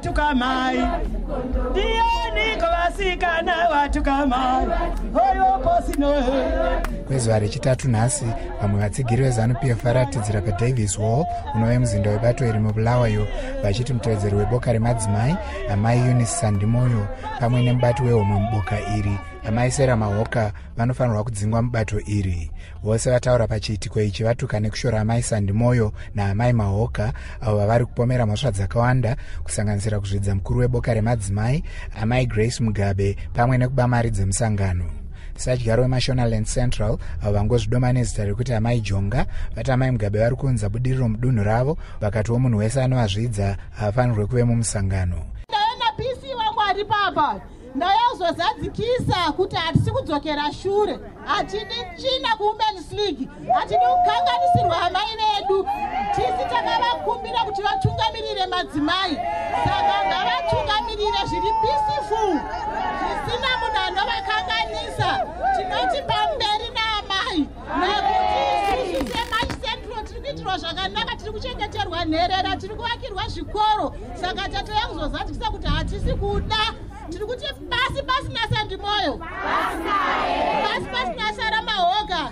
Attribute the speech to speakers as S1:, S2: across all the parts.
S1: watuka mai ndiani kuvasikana watuka mai hoyo posino.
S2: Kwezuva rechitatu nhasi, vamwe vatsigiri veZANU-PF varatidzira paDavis Hall unove muzinda webato iri muBulawayo, vachiti mutevedzeri weboka remadzimai amai Eunice Sandimoyo pamwe nemubati wehomwe muboka iri amai Sarah Mahoka vanofanirwa kudzingwa mubato iri. Vose vataura pachiitiko ichi vatuka nekushora amai Sandimoyo naamai Mahoka avo vavari kupomera mhosva dzakawanda kusanganisira kuzvidza mukuru weboka remadzimai amai Grace Mugabe pamwe nekuba mari dzemusangano. Sadyaro weMashonaland Central avo vangozvidoma nezita rekuti amai Jonga vati amai Mugabe vari kuunza budiriro mudunhu ravo, vakatiwo munhu wese anovazvidza haafanirwe kuve mumusangano.
S3: Ndaenda PC wangu ari papa ndayazozadzikisa kuti hatisi kudzokera shure, hatidi china kuWomen's League, hatidi kukanganisirwa amai vedu. Tisi takavakumbira kuti vatungamirire madzimai, saka ngavatungamirire zviri peaceful zvisina munhu anovakanganisa. Tinoti pamberi naamai nekuti isusu seMarch Central tiri kuitirwa zvakanaka, tiri kuchengeterwa nherera, tiri kuvakirwa zvikoro, saka tatoya kuzozadzikisa kuti hatisi kuda. Tiri kuti basi naSandimoyo, basi naSarah Mahoka.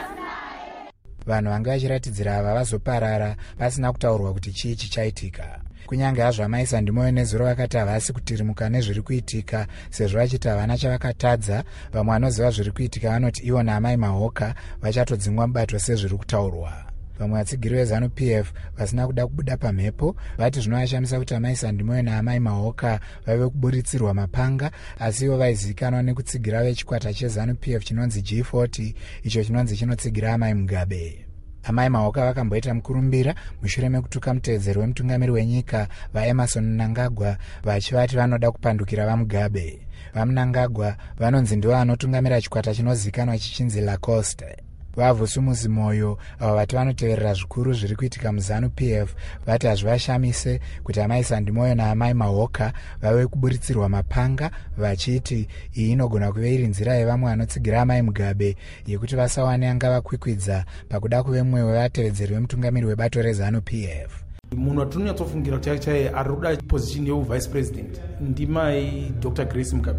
S2: Vanhu vanga vachiratidzira ava vazoparara pasina kutaurwa kuti chii chichaitika. Kunyange hazvo amai Sandimoyo neZuro vakati havasi kutirimuka nezviri kuitika sezvo vachiti havana chavakatadza, vamwe vanoziva zviri kuitika vanoti ivo naamai Mahoka vachatodzingwa mubato sezviri kutaurwa. Vamwe vatsigiri veZANU-PF vasina kuda kubuda pamhepo vati zvinovashamisa kuti amai Sandimoyo naamai Mahoka vave kuburitsirwa mapanga, asi ivo vaizivikanwa nekutsigira vechikwata cheZANU-PF chinonzi G40 icho chinonzi chinotsigira amai Mugabe. Amai Mahoka vakamboita mukurumbira mushure mekutuka mutevedzeri wemutungamiri wenyika vaEmerson Mnangagwa vachivati vanoda kupandukira vaMugabe. VaMnangagwa vanonzi ndivo vanotungamira chikwata chinozivikanwa chichinzi Lacoste. VaVusumuzi Moyo avo vati vanoteverera zvikuru zviri kuitika muZANU-PF vati hazvivashamise kuti amai Sandimoyo naamai Mahoka vave kuburitsirwa mapanga, vachiti iyi inogona kuve iri nzira yevamwe vanotsigira amai Mugabe yekuti vasawane anga vakwikwidza pakuda kuve mumwe wevatevedzeri vemutungamiri webato reZANU-PF.
S4: Munhu watinonyatsofungira kuti chaiye ari kuda position yevice president ndimai Dr. Grace Mugabe.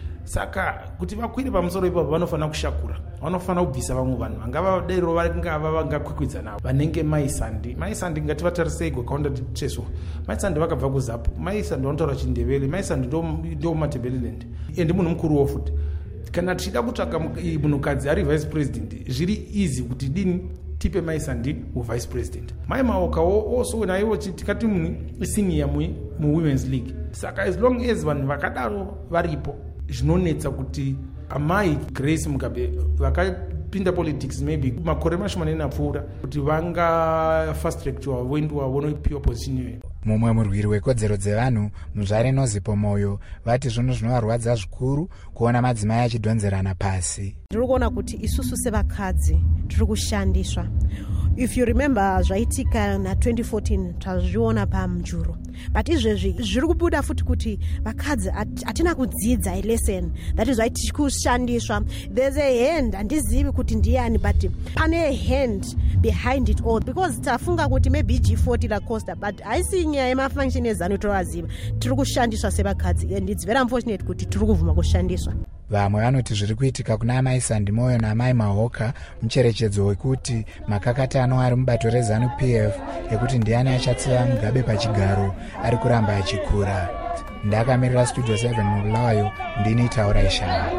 S4: Saka kuti vakwire pamusoro ipapo vanofanira kushakura, vanofanira kubvisa vamwe vanhu vangava dero vangakwikwidza navo vanenge maisandi ngativatarisei gwakaunda titeswa. Maisandi vakabva kuZAPU, maisandi vanotaura chindevele, maisandi ndo Matabeleland ende munhu mukuru wofuti. Kana tichida kutsvaka munhukadzi ari vice president zviri easy kuti dini tipe maisandi vice president. Mai Mahoka also naivo tikati munhu senior muWomen's League. Saka as long as vanhu vakadaro varipo zvinonetsa kuti amai Grace Mugabe vakapinda politics maybe makore mashomanene apfuura kuti vanga fast track to voendwa vonopiwa position iyoyo.
S2: Mumwe murwiri wekodzero dzevanhu Muzvare Nozipo Moyo vati zvinhu zvinovarwadza zvikuru kuona madzimai achidhonzerana pasi.
S5: Ndiri kuona kuti isusu sevakadzi tiri kushandiswa. If you remember zvaitika na 2014 tazviona pamujuru, but izvezvi zviri kubuda futi kuti vakadzi hatina kudzidza lesson, that is why tiri kushandiswa. There's a hand, handizivi kuti ndiani, but pane a hand behind it all, because tafunga kuti maybe G40 Lacoste, but haisi nyaya yemafunction eZANU tovaziva. Tiri kushandiswa sevakadzi, and it's very unfortunate kuti tiri kuvhuma kushandiswa.
S2: Vamwe vanoti zviri kuitika kuna amai Sandimoyo naamai Mahoka mucherechedzo wekuti makakatano ari mubato reZANU-PF ekuti ndiani achatsiva Mugabe pachigaro ari kuramba achikura. Ndakamirira Studio 7 muBulawayo, ndini Taura Ishama.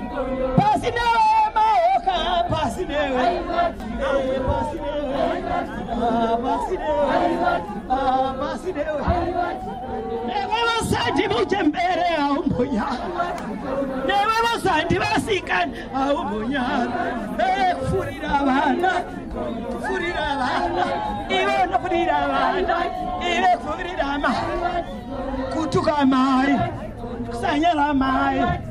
S1: Pasi newe Mahoka, pasi newe, pasi newe. Newe vasandi muchembere aumbunyana, newe vasandi vasikana aumbunyana. Kufurira vana, iwe nofurira vana, iwe kufurira mai, kutuka mai, kusanyala mai.